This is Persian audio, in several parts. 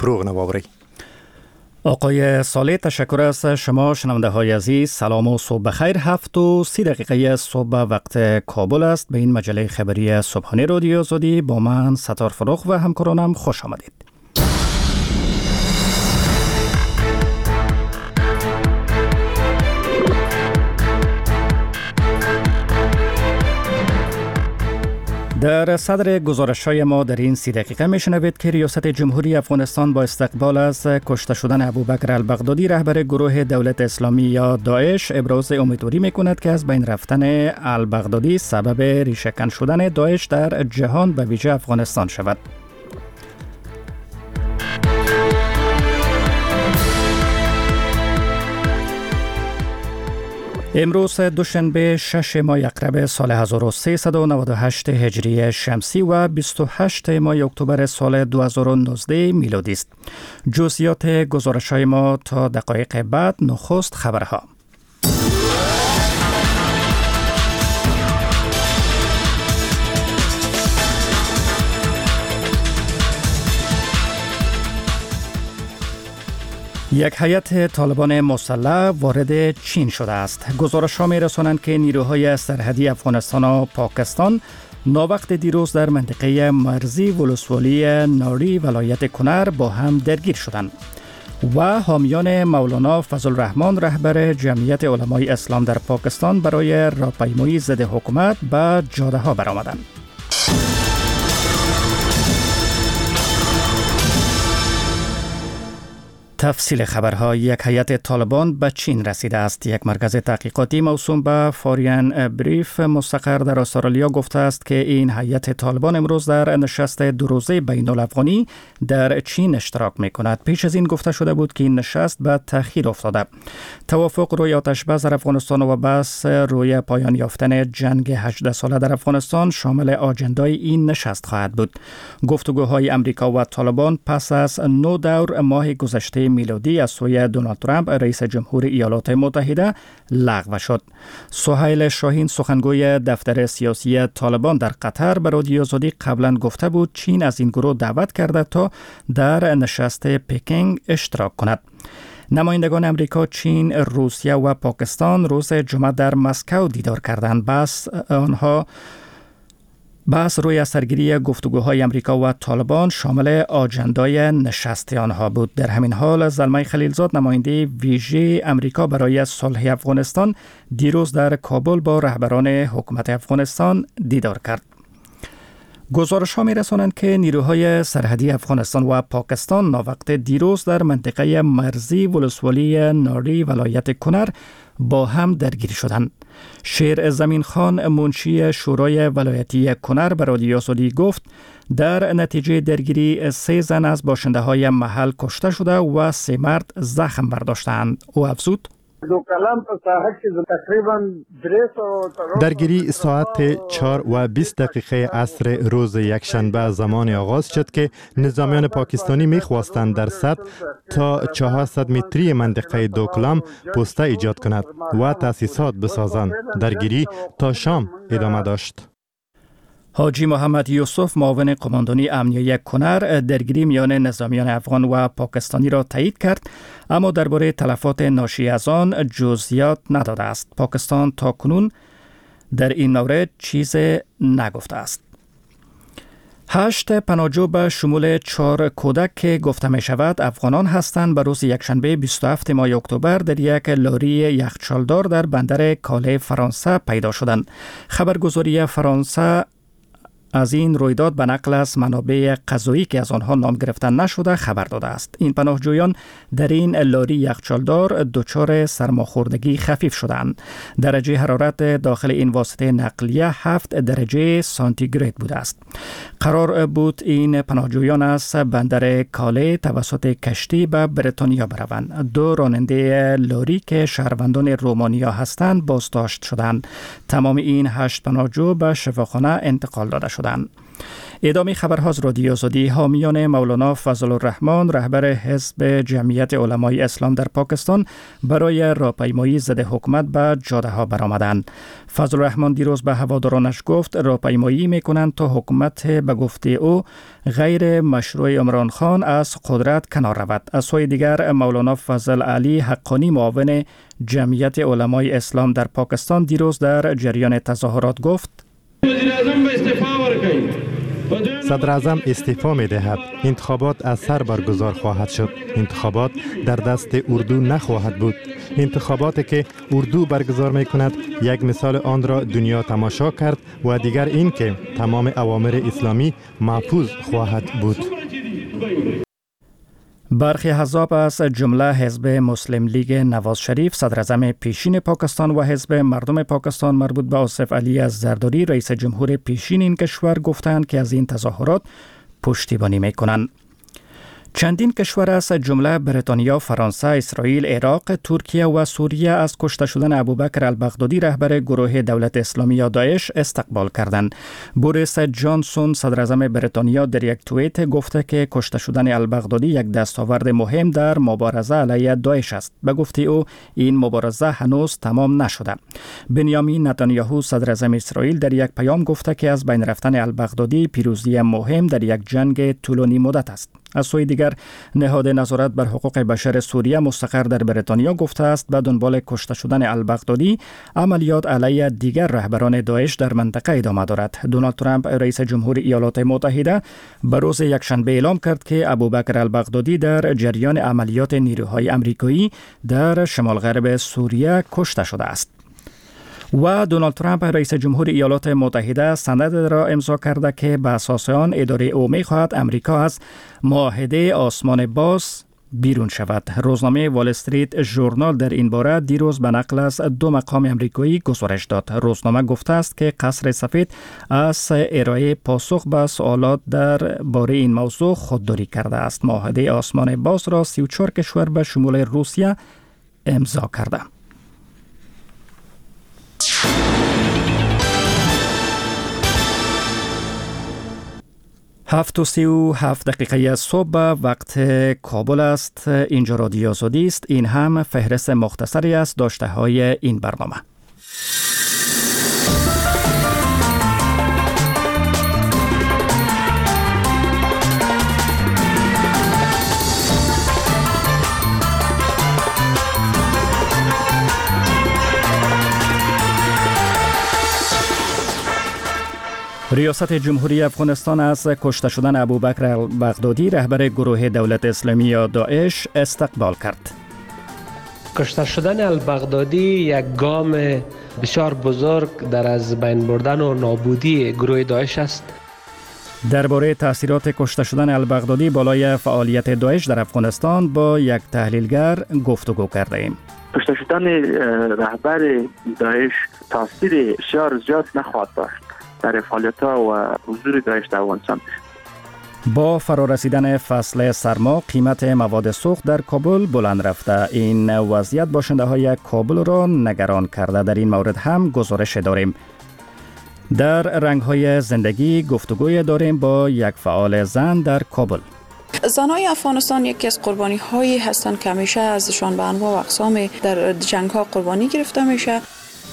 پروغ نواوری. آقای صالح، تشکر از شما. شنونده های عزیز، سلام و صبح بخیر. 7:30 صبح وقت کابل است. به این مجله خبری صبحانه رادیو آزادی با من ستار فروخ و همکارانم خوش آمدید. در صدر گزارش‌های ما در این 30 دقیقه میشنوید که ریاست جمهوری افغانستان با استقبال از کشته شدن ابوبکر البغدادی رهبر گروه دولت اسلامی یا داعش ابراز امیدواری میکند که از بین رفتن البغدادی سبب ریشه‌کن شدن داعش در جهان به ویژه افغانستان شود. امروز دوشنبه 6 ماه اکتبر سال 1398 هجری شمسی و 28 ماه اکتبر سال 2019 میلادی است. جزئیات گزارش‌های ما تا دقایق بعد. نخست خبرها. یک هیئت طالبان مسلح وارد چین شده است. گزارش‌ها می‌رسانند که نیروهای سرحدی افغانستان و پاکستان ناوقت دیروز در منطقه مرزی ولسوالی ناری ولایت کنر با هم درگیر شدند و حامیان مولانا فضل الرحمن رهبر جمعیت علمای اسلام در پاکستان برای راهپیمایی ضد حکومت به جاده‌ها برآمدند. تفصیل خبرها. یک هیئت طالبان به چین رسیده است. یک مرکز تحقیقاتی موسوم به فاریان بریف مستقر در استرالیا گفته است که این هیئت طالبان امروز در نشست دو روزه بین الافغانی در چین اشتراک می کند. پیش از این گفته شده بود که این نشست به تأخیر افتاده. توافق روی آتش‌بس در افغانستان و بحث روی پایان یافتن جنگ 18 ساله در افغانستان شامل آجندای این نشست خواهد بود. گفتگوهای امریکا و طالبان پس از 9 دور ماه گذشته میلادی از سوی دونالد ترامپ رئیس جمهور ایالات متحده لغو شد. سهیل شاهین سخنگوی دفتر سیاسی طالبان در قطر به رادیو آزادی قبلا گفته بود چین از این گروه دعوت کرده تا در نشست پکینگ اشتراک کند. نمایندگان امریکا، چین، روسیه و پاکستان روز جمعه در مسکو دیدار کردند. بحث روی سرگیری گفتگوهای امریکا و طالبان شامل آجندای نشست آنها بود. در همین حال زلمه خلیلزاد نماینده ویژه امریکا برای صلح افغانستان دیروز در کابل با رهبران حکومت افغانستان دیدار کرد. گزارش ها می رسانند که نیروهای سرحدی افغانستان و پاکستان ناوقت دیروز در منطقه مرزی ولسوالی ناری ولایت کنر با هم درگیر شدند. شیر زمین خان منشی شورای ولایتی کنر به رادیو آزادی گفت در نتیجه درگیری 3 زن از باشنده های محل کشته شده و 3 مرد زخم برداشتند. او افزود درگیری ساعت 4:20 عصر روز یکشنبه زمان آغاز شد که نظامیان پاکستانی می‌خواستند در سطح تا 400 متری منطقه دوکلام پوسته ایجاد کند و تأسیسات بسازند. درگیری تا شام ادامه داشت. حاجی محمد یوسف معاون قماندانی امنیه کنر درگیری میان نظامیان افغان و پاکستانی را تایید کرد، اما درباره تلفات ناشی از آن جزئیات نداده است. پاکستان تا کنون در این مورد چیز نگفته است. 8 پناهجو به شمول 4 کودک که گفته می شود افغانان هستند به روز یکشنبه 27 ماه اکتبر در یک لاری یخچالدار در بندر کاله فرانسه پیدا شدند. خبرگزاری فرانسه از این رویداد به نقل از منابع قضایی که از آنها نام گرفتن نشده خبر داده است. این پناهجویان در این لاری یخچالدار دچار سرماخوردگی خفیف شدند. درجه حرارت داخل این واسطه نقلیه 7 درجه سانتیگراد بوده است. قرار بود این پناهجویان از بندر کاله توسط کشتی به بریتانیا بروند. 2 راننده لاری که شهروندان رومانیا هستند بازداشت شدند. تمام این 8 پناهجو به شفاخانه انتقال داده شدند. ادامه خبرها از رادیو آزادی. حامیان مولانا فضل الرحمن رهبر حزب جمعیت علمای اسلام در پاکستان برای راهپیمایی ضد حکومت به جاده ها برآمدند. فضل الرحمن دیروز به هوادارانش گفت راهپیمایی میکنند تا حکومت به گفته او غیر مشروع عمران خان از قدرت کنار رود. از سوی دیگر مولانا فضل علی حقانی معاون جمعیت علمای اسلام در پاکستان دیروز در جریان تظاهرات گفت صدر اعظم استعفا می دهد. انتخابات از سر برگزار خواهد شد. انتخابات در دست اردو نخواهد بود. انتخاباتی که اردو برگزار می کند یک مثال آن را دنیا تماشا کرد و دیگر این که تمام اوامر اسلامی محفوظ خواهد بود. برخی احزاب از جمله حزب مسلم لیگ نواز شریف، صدر اعظم پیشین پاکستان و حزب مردم پاکستان مربوط به آصف علی از زرداری رئیس جمهور پیشین این کشور گفتند که از این تظاهرات پشتیبانی میکنند. چندین کشور از جمله بریتانیا، فرانسه، اسرائیل، عراق، ترکیه و سوریه از کشته شدن ابوبکر البغدادی رهبر گروه دولت اسلامی یا داعش استقبال کردند. بوریس جانسون صدر اعظم بریتانیا در یک توییت گفته که کشته شدن البغدادی یک دستاورد مهم در مبارزه علیه داعش است. به گفته او این مبارزه هنوز تمام نشده. بنیامین نتانیاهو صدر اعظم اسرائیل در یک پیام گفته که از بین رفتن البغدادی پیروزی مهم در یک جنگ طولانی مدت است. از سوی دیگر نهاد نظارت بر حقوق بشر سوریه مستقر در بریتانیا گفته است به دنبال کشته شدن البغدادی عملیات علیه دیگر رهبران داعش در منطقه ادامه دارد. دونالد ترامپ رئیس جمهور ایالات متحده به روز یکشنبه اعلام کرد که ابوبکر البغدادی در جریان عملیات نیروهای آمریکایی در شمال غرب سوریه کشته شده است. و دونالد ترامپ رئیس جمهور ایالات متحده سند را امضا کرده که به اساس آن اداره او می‌خواهد امریکا از معاهده آسمان باز بیرون شود. روزنامه وال استریت ژورنال در این باره دیروز به نقل از دو مقام آمریکایی گزارش داد. روزنامه گفته است که قصر سفید از ارائه پاسخ به سوالات در باره این موضوع خودداری کرده است. معاهده آسمان باز را 34 کشور به شمول روسیه امضا کرده. 7:37 صبح وقت کابل است. اینجا رادیو آزادی است. این هم فهرست مختصری از داشته های این برنامه. ریاست جمهوری افغانستان از کشته شدن ابوبکر البغدادی رهبر گروه دولت اسلامی یا داعش استقبال کرد. کشته شدن البغدادی یک گام بسیار بزرگ در از بین بردن و نابودی گروه داعش است. درباره تاثیرات کشته شدن البغدادی بالای فعالیت داعش در افغانستان با یک تحلیلگر گفتگو کرده ایم. کشته شدن رهبر داعش تاثیر بسیار زیاد نخواهد داشت در فعالیت‌ها و حضور داعش در افغانستان. با فرارسیدن فصل سرما قیمت مواد سوخت در کابل بلند رفته. این وضعیت باشنده‌های کابل را نگران کرده. در این مورد هم گزارش داریم. در رنگ‌های زندگی گفتگوی داریم با یک فعال زن در کابل. زنهای افغانستان یکی از قربانی‌هایی هستند که همیشه ازشان به انواع و اقسام در جنگ‌ها قربانی گرفته میشه.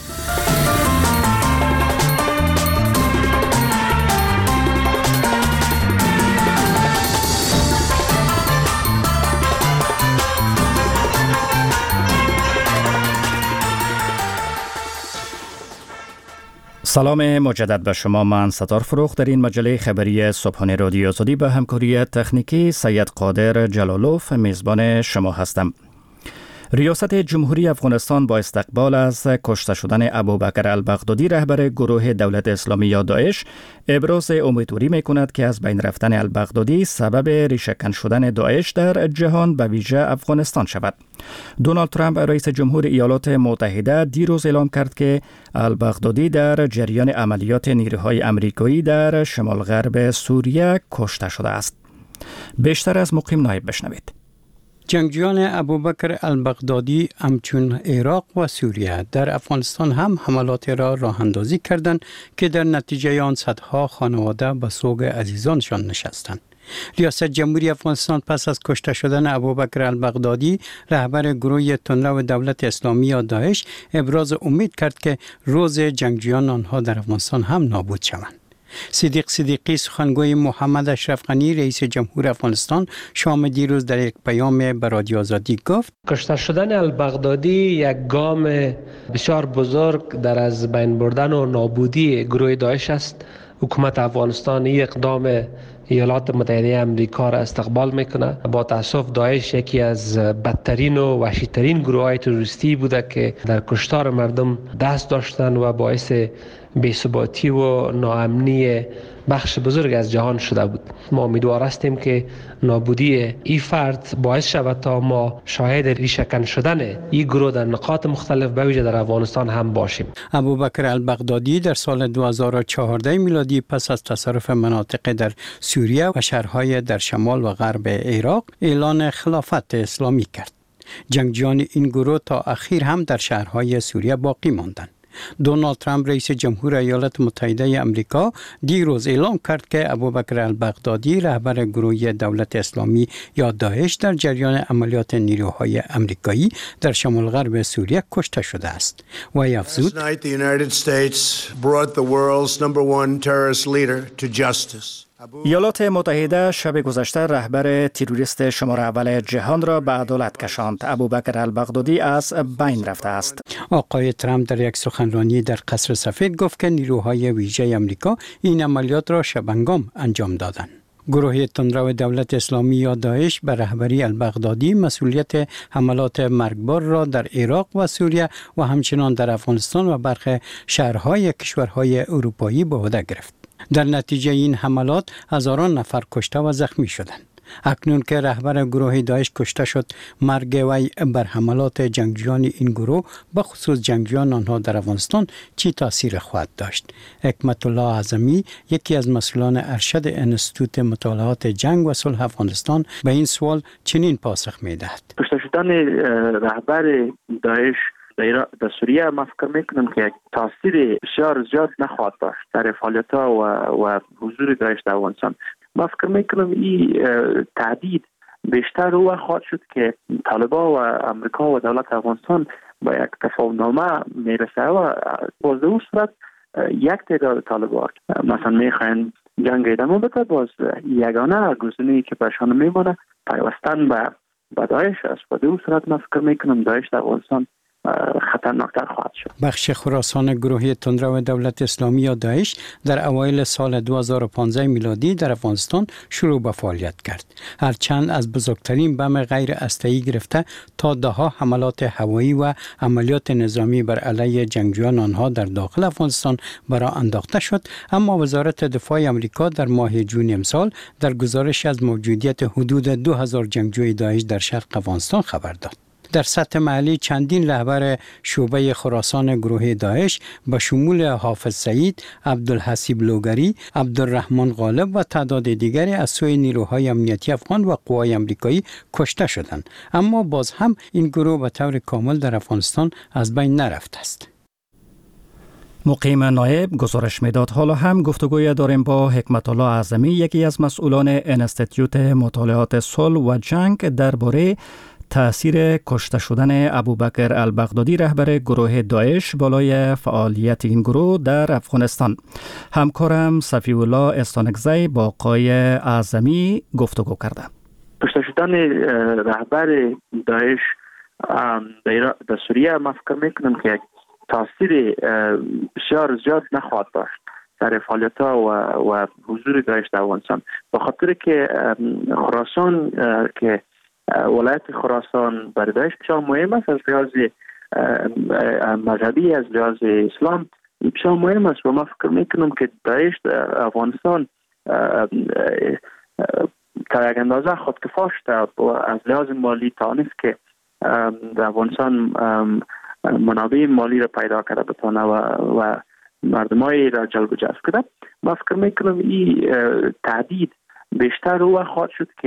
سلام مجدد به شما. من ستار فروخ در این مجله خبری صبحانه رادیو آزادی به همکاری تکنیکی سید قادر جلالوف میزبان شما هستم. ریاست جمهوری افغانستان با استقبال از کشته شدن ابوبکر البغدادی رهبر گروه دولت اسلامی یا داعش ابراز امیدواری میکند که از بین رفتن البغدادی سبب ریشه‌کن شدن داعش در جهان به ویژه افغانستان شود. دونالد ترامپ رئیس جمهور ایالات متحده دیروز اعلام کرد که البغدادی در جریان عملیات نیروهای آمریکایی در شمال غرب سوریه کشته شده است. بیشتر از مقیم نایب بشنوید. جنگجویان ابوبکر البغدادی همچون عراق و سوریه در افغانستان هم حملات را راه اندازی کردند که در نتیجه آن صدها خانواده به سوگ عزیزانشان نشستند. ریاست جمهوری افغانستان پس از کشته شدن ابوبکر البغدادی رهبر گروه تندرو دولت اسلامی یا داعش ابراز امید کرد که روز جنگجویان آنها در افغانستان هم نابود شوند. صدیق صدیقی سخنگوی محمد اشرف غنی رئیس جمهور افغانستان شام دیروز در یک پیام به رادیو آزادی گفت کشته شدن البغدادی یک گام بسیار بزرگ در از بین بردن و نابودی گروه داعش است. حکومت افغانستان این اقدام ایالات متحده امریکا را استقبال میکنه. با تاسف داعش یکی از بدترین و وحشیترین گروه های تروریستی بوده که در کشتار مردم دست داشتن و باعث بی‌ثباتی و ناامنی بخش بزرگ از جهان شده بود. ما امیدوار هستیم که نابودی این فرد باعث شود تا ما شاهد ریشه‌کن شدن این گروه در نقاط مختلف به ویژه در افغانستان هم باشیم. ابوبکر البغدادی در سال 2014 میلادی پس از تصرف مناطق در سوریه و شهرهای در شمال و غرب عراق اعلان خلافت اسلامی کرد. جنگجویان این گروه تا اخیر هم در شهرهای سوریه باقی ماندند. دونالد ترامپ رئیس جمهور ایالات متحده امریکا دیروز اعلام کرد که ابوبکر البغدادی رهبر گروه دولت اسلامی یا داعش در جریان عملیات نیروهای امریکایی در شمال غرب سوریه کشته شده است و افزود ایالات متحده شب گذشته رهبر تروریست شماره اول جهان را به عدالت کشاند. ابوبکر البغدادی از بین رفته است. آقای ترامپ در یک سخنرانی در قصر سفید گفت که نیروهای ویژه آمریکا این عملیات را شبانگام انجام دادند. گروه تندرو دولت اسلامی یا داعش به رهبری البغدادی مسئولیت حملات مرگبار را در عراق و سوریه و همچنان در افغانستان و برخی شهرهای کشورهای اروپایی به عهده گرفت. در نتیجه این حملات هزاران نفر کشته و زخمی شدند. اکنون که رهبر گروه داعش کشته شد، مرگ وی بر حملات جنگجویان این گروه به خصوص جنگجویان آنها در افغانستان چی تاثیر خواهد داشت؟ حکمت الله اعظمی یکی از مسئولان ارشد انستیتوت مطالعات جنگ و صلح افغانستان به این سوال چنین پاسخ می‌دهد. کشته شدن رهبر داعش در سوریه ما فکر میکنم که تاثیر بسیار زیاد نخواهد داشت در فعالیت‌ها و حضور داعش در افغانستان. ما فکر میکنم این تهدید بیشتر رو خواهد شد که طالبان و امریکا و دولت افغانستان با یک تفاهم‌نامه میرسه و باز اون صورت یک تعداد طالبان مثلا میخواین جنگ ادامه بده، باز یگانه گزینه‌ای که برشان میمونه پیوستن به داعش است. و در اون صورت ما فکر میکنم داعش در افغانستان خطرناکتر خواهد شد. بخش خراسان گروه تندرو دولت اسلامی یا داعش در اوایل سال 2015 میلادی در افغانستان شروع به فعالیت کرد. هرچند از بزرگترین بم غیر اسلحه‌ای گرفته تا دهها حملات هوایی و عملیات نظامی بر علیه جنگجویان آنها در داخل افغانستان برآ انداخته شد، اما وزارت دفاع آمریکا در ماه جون امسال در گزارش از موجودیت حدود 2000 جنگجوی داعش در شرق افغانستان خبر داد. در سطح محلی چندین رهبر شعبه خراسان گروه داعش به شمول حافظ سعید، عبدالحسیب لوگری، عبدالرحمن غالب و تعداد دیگری از سوی نیروهای امنیتی افغان و قوای آمریکایی کشته شدند، اما باز هم این گروه به طور کامل در افغانستان از بین نرفته است. مقیم نایب گزارش میداد. حالا هم گفتگوی داریم با حکمت الله اعظمی، یکی از مسئولان انستیتوت مطالعات صلح و جنگ درباره تأثیر کشته شدن ابوبکر البغدادی رهبر گروه داعش بالای فعالیت این گروه در افغانستان. همکارم صفی الله استانکزی با آقای اعظمی گفتگو کرده. کشته شدن رهبر داعش در سوریه ما فکر میکنم که تاثیر بسیار زیاد نخواهد داشت در فعالیت‌ها و حضور داعش در افغانستان، به خاطر که خراسان که ولایت خراسان برای داعش بسیار مهم است، از لحاظ مذهبی، از لحاظ اسلام بسیار مهم است و ما فکر میکنم که داعش در افغانستان تا یک اندازه خودکفا شده و از لحاظ مالی توانست که در افغانستان منابع مالی را پیدا کرده بتونه و مردمایی را جلب و جذب کرده. ما فکر میکنم این تهدید بیشتر رو خواهد شد که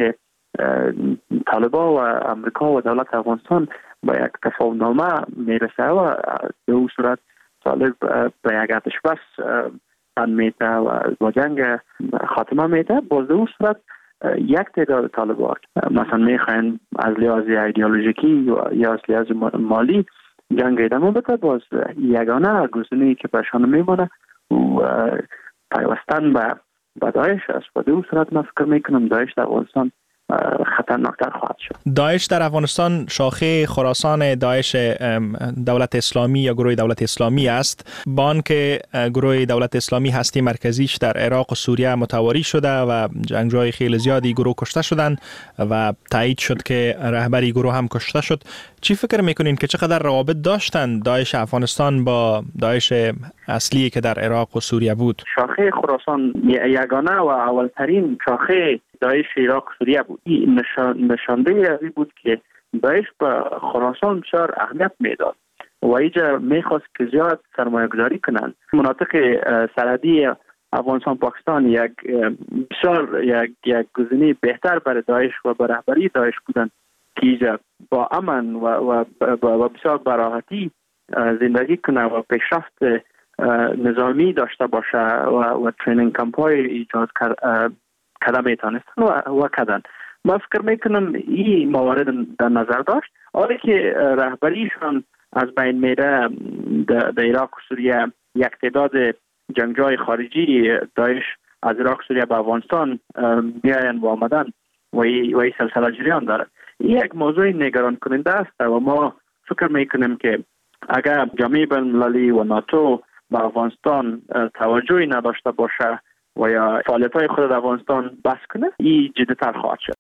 طالبان و امریکا و دولت افغانستان با یک تفاهمنامه میرسه و به اون صورت طالب به یک آتش بس میته و با جنگ خاتمه میته. باز به اون صورت یک تعداد طالبان مثلا میخواین از لحاظ ایدئولوژیکی یا از لحاظ مالی جنگ ادامه بده. باز یگانه گزینه‌ای که برشان میمونه و پیوستن به داعش است. و به اون صورت من فکر میکنم داعش در افغانستان خطرناکتر خواهد شد. داعش در افغانستان شاخه خراسان داعش دولت اسلامی یا گروه دولت اسلامی است. با آنکه گروه دولت اسلامی هستی مرکزیش در عراق و سوریه متواری شده و جنگجوهای خیلی زیادی گروه کشته شدند و تایید شد که رهبری گروه هم کشته شد، چی فکر میکنین که چقدر روابط داشتند داعش افغانستان با داعش اصلی که در عراق و سوریه بود؟ شاخه خراسان یگانه و اولترین شاخه داعش عراق و سوریه بود. این نشانده ازی بود که داعش به خراسان بسیار اهمیت میداد و اینجا میخواست که زیاد سرمایه گذاری کنند. مناطق سرحدی افغانستان پاکستان بسیار یک گزینه بهتر برای داعش و برای رهبری داعش بودند که اینجا با امن و بسیار براحتی زندگی کنه و پیشرفت نظامی داشته باشه و ترینینگ کمپ های ایجاد کرده میتونستن و کردن. من فکر میکنم این موارد در نظر داشت. حالی که رهبریشان از بین میره در عراق و سوریه، یک تعداد جنگجوی خارجی داعش از عراق و سوریه به افغانستان میاین و آمدن و این سلسله جریان داره. این یک موضوع نگران کننده است و ما فکر میکنیم که اگر جامعه بین‌المللی و ناتو به افغانستان توجهی نداشته باشه و یا فعالیت‌های خود در افغانستان بس کنه، این جدی‌تر خواهد شد.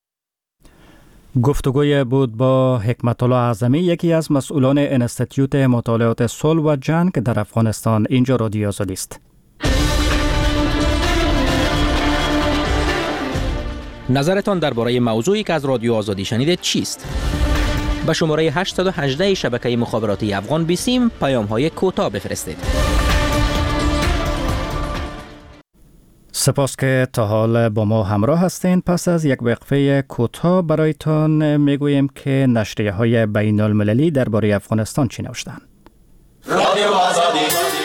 گفتگوی بود با حکمت الله اعظمی، یکی از مسئولان انستیتیوت مطالعات صلح و جنگ در افغانستان. اینجا رادیو آزادی است. نظرتان درباره موضوعی که از رادیو آزادی شنیدید چیست؟ به شماره 818 شبکه مخابراتی افغان بیسیم پیام‌های کوتاه بفرستید. سپاس که تا حال با ما همراه هستین. پس از یک وقفه کوتاه برایتان میگوییم که نشریه‌های بین‌المللی درباره افغانستان چی نوشتند. رادیو آزادی.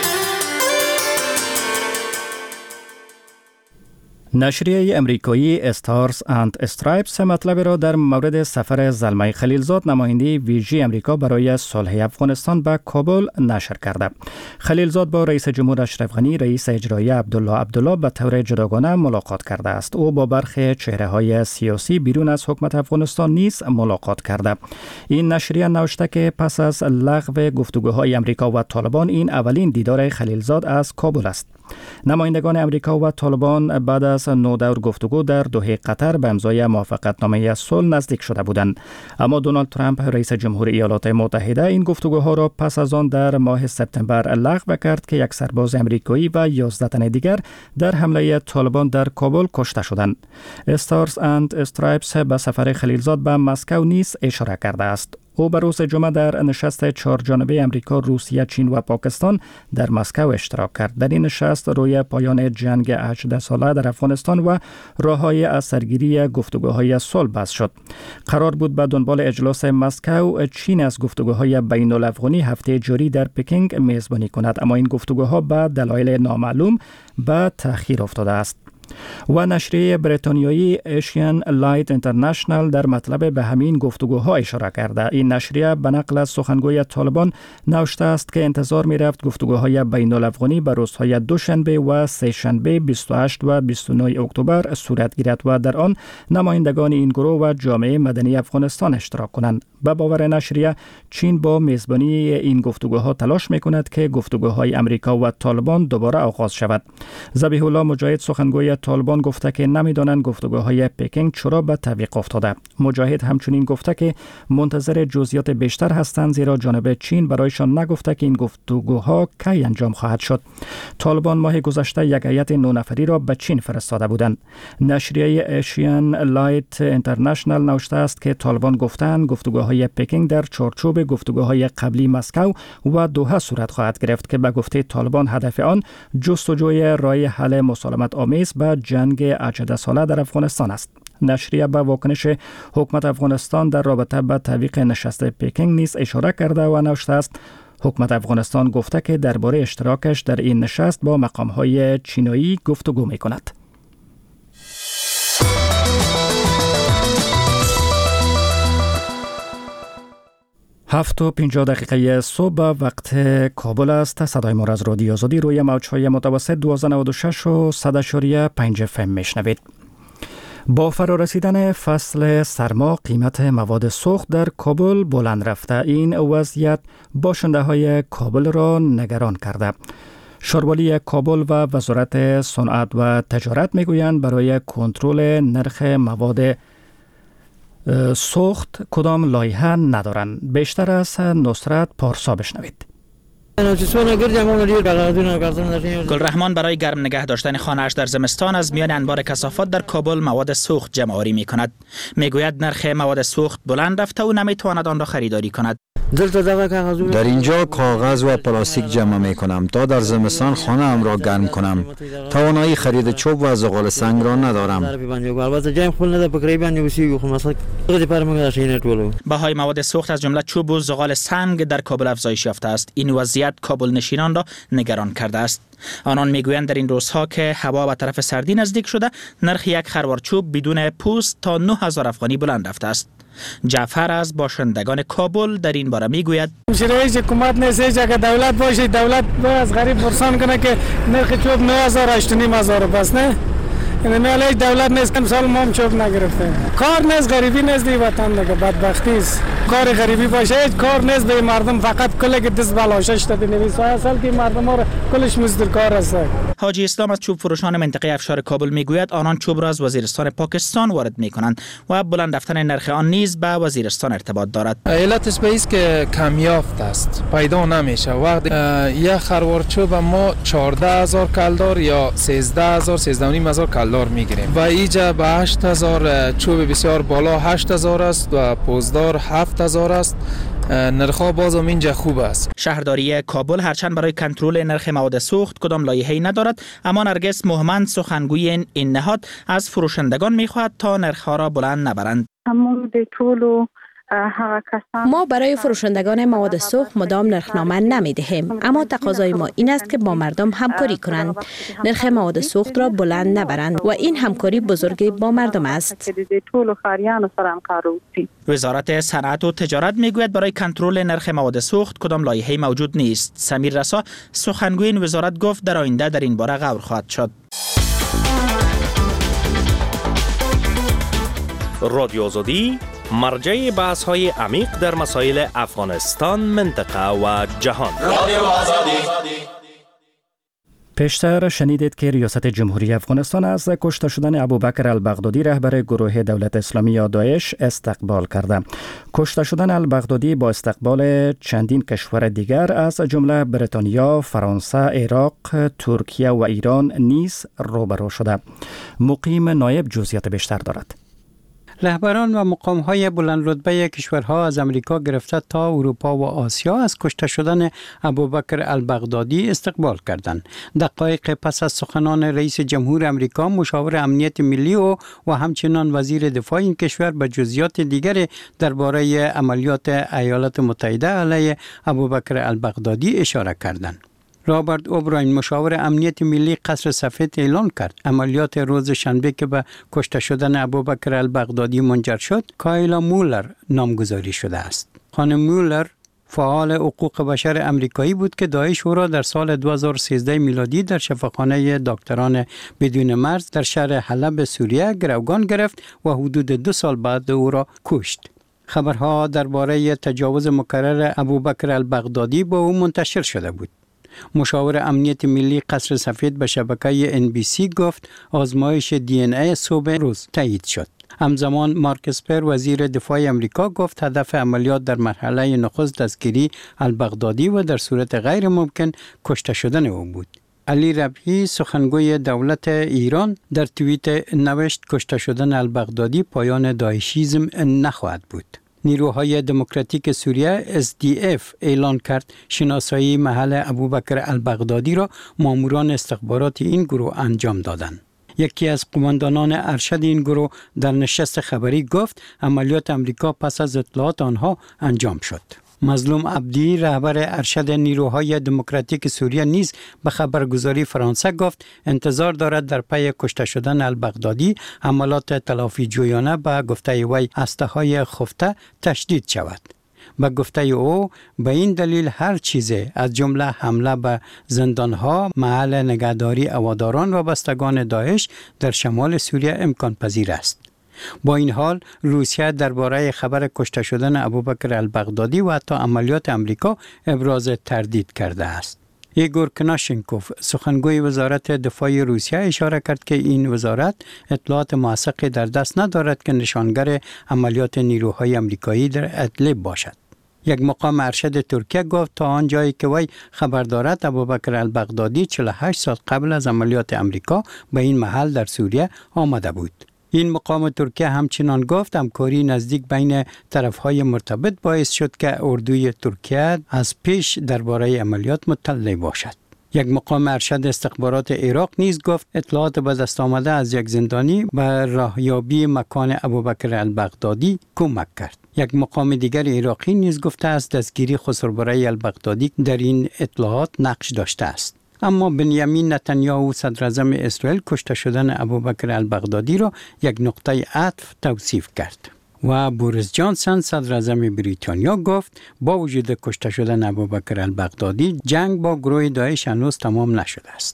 نشریه امریکایی استارز اند استرایپس مطلب را در مورد سفر زلمه خلیلزاد، نماینده ویژه امریکا برای صلح افغانستان به کابل نشر کرده. خلیلزاد با رئیس جمهور اشرف غنی، رئیس اجرایی عبدالله به طور جداگانه ملاقات کرده است. او با برخی چهره‌های سیاسی بیرون از حکومت افغانستان نیز ملاقات کرده. این نشریه نوشته که پس از لغو گفتگوهای امریکا و طالبان این اولین دیدار خلیلزاد از کابل است. نمایندگان امریکا و طالبان بعد از 9 دور گفتگو در دوحه قطر به امضای موافقتنامه صلح نزدیک شده بودند، اما دونالد ترامپ رئیس جمهور ایالات متحده این گفتگوها را پس از آن در ماه سپتامبر لغو کرد که یک سرباز امریکایی و 11 تن دیگر در حمله طالبان در کابل کشته شدند. استارز اند استرایپس به سفر خلیلزاد به مسکو نیز اشاره کرده است. او به روز جمعه در نشست 4 جانبه امریکا، روسیه، چین و پاکستان در مسکو اشتراک کرد. در این نشست روی پایان جنگ 18 ساله در افغانستان و راه‌های از سرگیری گفتگوهای صلح بحث شد. قرار بود به دنبال اجلاس مسکو چین از گفتگوهای بین‌الافغانی هفته جاری در پکینگ میزبانی کند، اما این گفتگوها به دلایل نامعلوم به تأخیر افتاده است. و نشریه بریتانیایی ایشین لایت اینترنشنال در مطلب به همین گفتگوها اشاره کرده. این نشریه به نقل از سخنگوی طالبان نوشته است که انتظار می رفت گفتگوهای بین الافغانی به روزهای دوشنبه و سه شنبه 28 و 29 اکتبر صورت گیرد و در آن نمایندگان این گروه و جامعه مدنی افغانستان اشتراک کنند. به باور نشریه، چین با میزبانی این گفتگوها تلاش می کند که گفتگوهای امریکا و طالبان دوباره آغاز شود. ذبیح الله مجاهد، سخنگوی طالبان، گفته که نمیدانند گفتگوهای پکینگ چرا به تعویق افتاده. مجاهد همچنین گفته که منتظر جزئیات بیشتر هستند، زیرا جانب چین برایشان نگفته که این گفتگوها کی انجام خواهد شد. طالبان ماه گذشته یک هیئت 9 نفری را به چین فرستاده بودند. نشریه ایشین لایت اینترنشنال نوشته است که طالبان گفتند گفتگوهای پکینگ در چارچوب گفتگوهای قبلی مسکو و دوحه صورت خواهد گرفت که به گفته طالبان هدف آن جستجوی راه حل مسالمت آمیز به جنگ 18 ساله در افغانستان است. نشریه به واکنش حکومت افغانستان در رابطه به تعویق نشست پکینگ نیز اشاره کرده و نوشته است حکومت افغانستان گفته که درباره اشتراکش در این نشست با مقام‌های چینایی گفتگو می‌کند. 7:50 صبح وقت کابل است. صدای ما از رادیو آزادی روی موج‌های متوسط 1296 و 100.5 FM میشنوید. با فرارسیدن فصل سرما قیمت مواد سوخت در کابل بلند رفته. این وضعیت باشنده‌های کابل را نگران کرده. شاروالی کابل و وزارت صنعت و تجارت میگویند برای کنترل نرخ مواد سوخت کدام لایحه ندارند. بیشتر از نصرت پارسا بشنوید. گلرحمان برای گرم نگه داشتن خانه‌اش در زمستان از میان انبار کثافات در کابل مواد سوخت جمع آوری می‌کند. میگوید نرخ مواد سوخت بلند رفته و نمی‌تواند آن را خریداری کند. در اینجا کاغذ و پلاستیک جمع می کنم تا در زمستان خانه ام را گرم کنم. توانایی خرید چوب و زغال سنگ را ندارم. بهای مواد سوخت از جمله چوب و زغال سنگ در کابل افزایش یافته است. این وضعیت کابل نشینان را نگران کرده است. آنان میگویند در این روزها که هوا به طرف سردی نزدیک شده، نرخ یک خروار چوب بدون پوست تا 9000 افغانی بلند رفته است. جعفر از باشندگان کابل در این باره میگوید رئیس حکومت نیست که دولت باشه، دولت از غریب پرسان کنه که نرخ چوب 9000 8500 بس نه. این علاوه دولت نیست که سال ما چوب نگرفته. کار نیست، غریبی نیست دی وطن دیگه، بدبختی است. کار غریبی باشه هیچ کار نیست به مردم، فقط کله که دست بالاشش دادی نویسای اصل که مردم ها کلش مزدور کار است. حاجی اسلام از چوب فروشان منطقه افشار کابل میگوید آنان چوب را از وزیرستان پاکستان وارد میکنند و بلند رفتن نرخ آن نیز به وزیرستان ارتباط دارد. علتش به است که کمیافت است، پیدا نمیشه. وقتی یک خروار چوب ما 14000 کلدار یا 13000 13500 کلدار میگیریم و اینجا به 8000 چوب بسیار بالا 8000 است و پوزدار 7000 است. نرخ‌ها بازم اینجا خوب است. شهرداری کابل هرچند برای کنترل نرخ مواد سوخت کدام لایحه‌ای ندارد، اما نرگس محمد سخنگوی این نهاد از فروشندگان می‌خواهد تا نرخ‌ها را بلند نبرند. ما برای فروشندگان مواد سوخت مدام نرخنامه نمی‌دهیم، اما تقاضای ما این است که با مردم همکاری کنند، نرخ مواد سوخت را بلند نبرند و این همکاری بزرگی با مردم است. وزارت صنعت و تجارت میگوید برای کنترل نرخ مواد سوخت کدام لایحه‌ای موجود نیست. سمیر رسا سخنگوی این وزارت گفت در آینده در این باره غور خواهد شد. رادیو آزادی مرجع بحث‌های عمیق در مسائل افغانستان، منطقه و جهان. رادیو آزادی. پیشتر شنیدید که ریاست جمهوری افغانستان از کشته شدن ابوبکر البغدادی رهبر گروه دولت اسلامی یا داعش استقبال کرده. کشته شدن البغدادی با استقبال چندین کشور دیگر از جمله بریتانیا، فرانسه، عراق، ترکیه و ایران نیز روبرو شده. مقیم نایب جزئیات بیشتر دارد. رهبران و مقام‌های بلند رتبه کشورها از امریکا گرفته تا اروپا و آسیا از کشته شدن ابوبکر البغدادی استقبال کردند. دقایق پس از سخنان رئیس جمهور امریکا، مشاور امنیت ملی و همچنان وزیر دفاع این کشور به جزئیات دیگر درباره عملیات ایالات متحده علیه ابوبکر البغدادی اشاره کردند. رابرت اوبراین مشاور امنیت ملی قصر سفید اعلان کرد عملیات روز شنبه که به کشته شدن ابوبکر البغدادی منجر شد کایلا مولر نامگذاری شده است. خانم مولر فعال حقوق بشر امریکایی بود که داعش او را در سال 2013 میلادی در شفاخانه دکتران بدون مرز در شهر حلب سوریه گروگان گرفت و حدود 2 سال بعد او را کشت. خبرها درباره تجاوز مکرر ابوبکر البغدادی با او منتشر شده بود. مشاور امنیت ملی قصر سفید به شبکه NBC گفت آزمایش DNA صبح روز تایید شد. همزمان مارک اسپر وزیر دفاع امریکا گفت هدف عملیات در مرحله نخست دستگیری البغدادی و در صورت غیر ممکن کشته شدن او بود. علی ربیعی سخنگوی دولت ایران در توییت نوشت کشته شدن البغدادی پایان داعشیسم نخواهد بود. نیروهای دموکراتیک سوریه SDF اعلان کرد شناسایی محل ابوبکر البغدادی را ماموران استخبارات این گروه انجام دادند. یکی از قماندانان ارشد این گروه در نشست خبری گفت عملیات امریکا پس از اطلاعات آنها انجام شد. مظلوم عبدی رهبر ارشد نیروهای دموکراتیک سوریه نیز به خبرگزاری فرانسه گفت انتظار دارد در پی کشته شدن البغدادی عملیات تلافی جویانه به گفته وی اسلحه‌های خفته تشدید شود. به گفته او به این دلیل هر چیزی از جمله حمله به زندانها، محل نگهداری هواداران و بستگان داعش در شمال سوریه امکان پذیر است. با این حال روسیه درباره خبر کشته شدن ابوبکر البغدادی و حتی عملیات امریکا ابراز تردید کرده است. ایگور کناشنکوف سخنگوی وزارت دفاع روسیه اشاره کرد که این وزارت اطلاعات موثقی در دست ندارد که نشانگر عملیات نیروهای امریکایی در ادلب باشد. یک مقام ارشد ترکیه گفت تا آنجایی که وی خبر دارد ابوبکر البغدادی 48 ساعت قبل از عملیات امریکا به این محل در سوریه آمده بود. این مقام ترکیه همچنان گفت همکاری نزدیک بین طرفهای مرتبط باعث شد که اردوی ترکیه از پیش درباره عملیات مطلع باشد. یک مقام ارشد استخبارات عراق نیز گفت اطلاعات به دست آمده از یک زندانی به راهیابی مکان ابوبکر البغدادی کمک کرد. یک مقام دیگر عراقی نیز گفته است دستگیری خسروبرای البغدادی در این اطلاعات نقش داشته است. اما بنیامین نتانیاهو صدر اعظم اسرائیل کشته شدن ابوبکر البغدادی را یک نقطه عطف توصیف کرد. و بوریس جانسون صدر اعظم بریتانیا گفت با وجود کشته شدن ابوبکر البغدادی جنگ با گروه داعش هنوز تمام نشده است.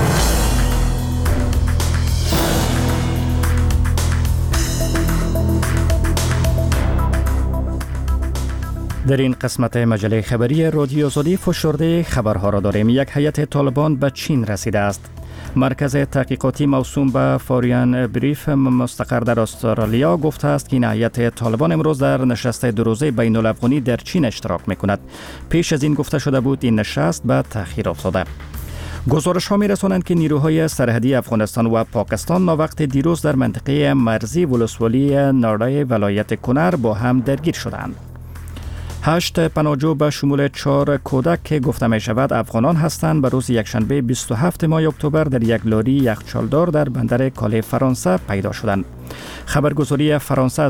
در این قسمت مجله خبری رادیو آزادی فشرده خبرها را داریم. یک هیئت طالبان به چین رسیده است. مرکز تحقیقاتی موسوم به فاریان بریف مستقر در استرالیا گفته است که این هیئت طالبان امروز در نشست دو روزه بین الافغانی در چین اشتراک می‌کند. پیش از این گفته شده بود این نشست به تأخیر افتاده. گزارش‌ها می‌رسانند که نیروهای سرحدی افغانستان و پاکستان وقت دیروز در منطقه مرزی ولسوالی نارای ولایت کنر با هم درگیر شدند. 8 پناهجو به شمول 4 کودک که گفته می شود افغانان هستند به روز یکشنبه 27 ماه اکتبر در یک لاری یخچالدار در بندر کاله فرانسه پیدا شدند. خبرگزاری فرانسه